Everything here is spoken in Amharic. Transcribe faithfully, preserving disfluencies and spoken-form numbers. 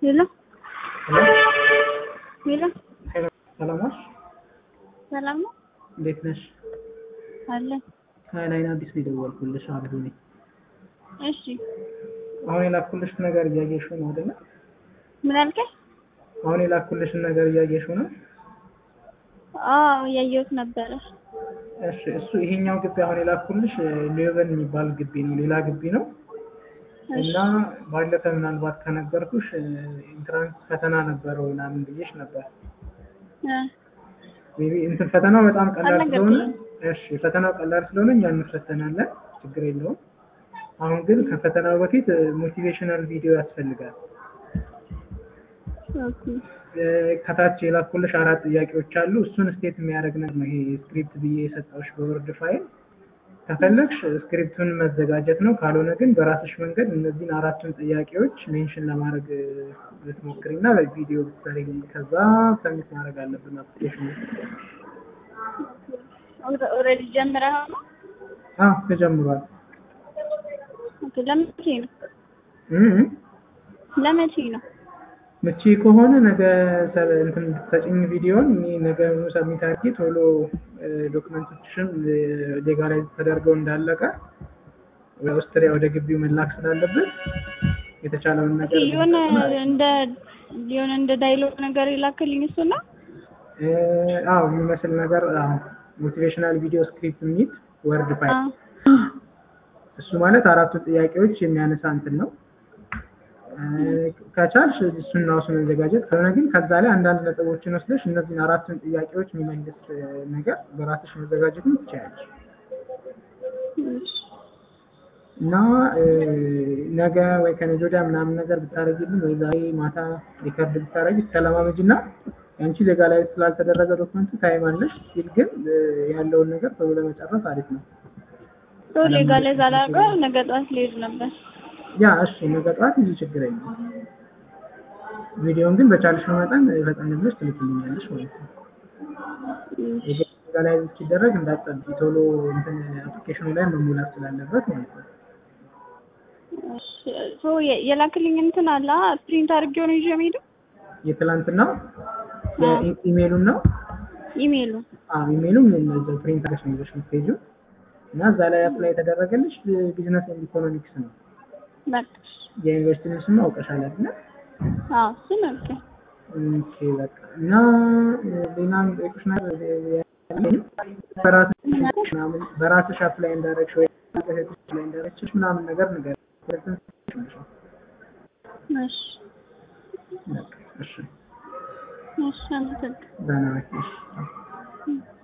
Hello? Hello? Hello? Hello. ሰላም ነሽ? ሰላም ነው? እንዴት ነሽ? አለ። ከላይን አዲስ ነው የደወልኩልሽ አብዱ ነኝ። እሺ። አሁን የላኩልሽ ነገር እያየሽው ነው አይደል? ምን አልከኝ? አሁን የላኩልሽ ነገር እያየሽው ነው? አዎ እያየሁት ነበረ። እሺ እሱ ይሄኛው ግቢ አሁን የላኩልሽ ሌቨን የሚባል ግቢ ነው፣ ሌላ ግቢ ነው። እና ባለፈ ምናልባት ከነገርኩሽ ኢንትራንስ ፈተና ነበረው ምናምን ብዬሽ ነበር። እ ሜቢ እንትን ፈተናው በጣም ቀላል ስለሆነ አልነገርከኝም። እሺ ፈተናው ቀላል ስለሆነ እኛ እንፈተናለን፣ ችግር የለውም። አሁን ግን ከፈተናው በፊት ሞቲቬሽናል ቪዲዮ ያስፈልጋል። ኦኬ። ከታች የላኩልሽ አራት ጥያቄዎች አሉ። እሱን ስቴት የሚያደርግ ነገር ነው ይሄ ስክሪፕት ብዬ የሰጠሁሽ በወርድ ፋይል። ከፈለግሽ ስክሪፕቱን መዘጋጀት ነው፣ ካልሆነ ግን በራስሽ መንገድ እነዚህን አራቱን ጥያቄዎች ሜንሽን ለማድረግ ብትሞክሪና በቪዲዮ ብትሰሪ፣ ከዛ ሰሚት ማድረግ አለብን አፕሊኬሽኑ። ኦልሬዲ ጀምረሃል ነው? አዎ ተጀምሯል። ኦኬ። ለመቼ ነው? እህ ለመቼ ነው? መቼ ከሆነ ነገ ሰ- እንትን ሰጪኝ ቪዲዮን እኔ ነገ ሰሚት አድርጌ ቶሎ ዶክመንቶችሽን ሌጋላይዝ ተደርገው እንዳለቀ ወደ አውስትሪያ ወደ ግቢው መላክ ስላለበት የተቻለውን ነገር የሆነ እንደ የሆነ እንደ ዳይሎግ ነገር ይላክልኝ እሱ ነው? እ አዎ የሚመስል ነገር ሞቲቬሽናል ቪዲዮ ስክሪፕት የሚል ወርድ ፋይል። እሱ ማለት አራቱ ጥያቄዎች የሚያነሳ እንትን ነው። ከቻልሽ እሱን ነው እሱን መዘጋጀት፣ ካልሆነ ግን ከዛ ላይ አንዳንድ ነጥቦችን ወስደሽ እነዚህን አራቱን ጥያቄዎች የሚመልስ ነገር በራስሽ መዘጋጀትም ትችያለሽ። እና ነገ ወይ ከነገ ወዲያ ምናምን ነገር ብታረጊልኝ ወይ ዛሬ ማታ ሪከርድ ብታረጊ ተለማመጂና ያንቺ ሌጋላይዝ ስላልተደረገ ዶክመንቱ ታይም አለሽ ሲል ግን ያለውን ነገር ቶሎ ለመጨረስ አሪፍ ነው። ቶ ሌጋላይዝ አላደረገው ነገ ጠዋት ልሄድ ነበር። ያ እሺ ነገ ጠዋት ይዤ ችግር የለም። ቪዲዮውን ግን በቻልሽው መጠን ፈጠን ብለሽ ትልክልኛለሽ ማለት ነው። ሌጋላይዝ ሲደረግ እንዳትጠብቂ፣ ቶሎ እንትን አፕሊኬሽኑ ላይ መሙላት ስላለበት ማለት ነው። ሶ የላክልኝ እንትን አለ ፕሪንት አድርጌው ነው ይዤ የምሄደው። የትላንትና ኢሜሉን ነው ኢሜሉ አዎ ኢሜሉን እዛው ፕሪንት አድርገሽ ነው ይዘሽ የምትሄጂው እና እዛ ላይ አፕላይ የተደረገልሽ ቢዝነስ ኤንድ ኢኮኖሚክስ ነው። በቃ የዩኒቨርሲቲ ስም አውቀሻል አይደል? አዎ እሱ ነው። ኦኬ ኦኬ በቃ እና ሌላም ጠይቁሽ ነገር ያለኝ በራስሽ ምናምን በራስሽ አፕላይ እንዳደረግሽ ወይ በህትሽ ላይ እንዳደረግሽ ምናምን ነገር ነገር እሺ እሺ እሺ አመሰግናለሁ። ደህና ነሽ?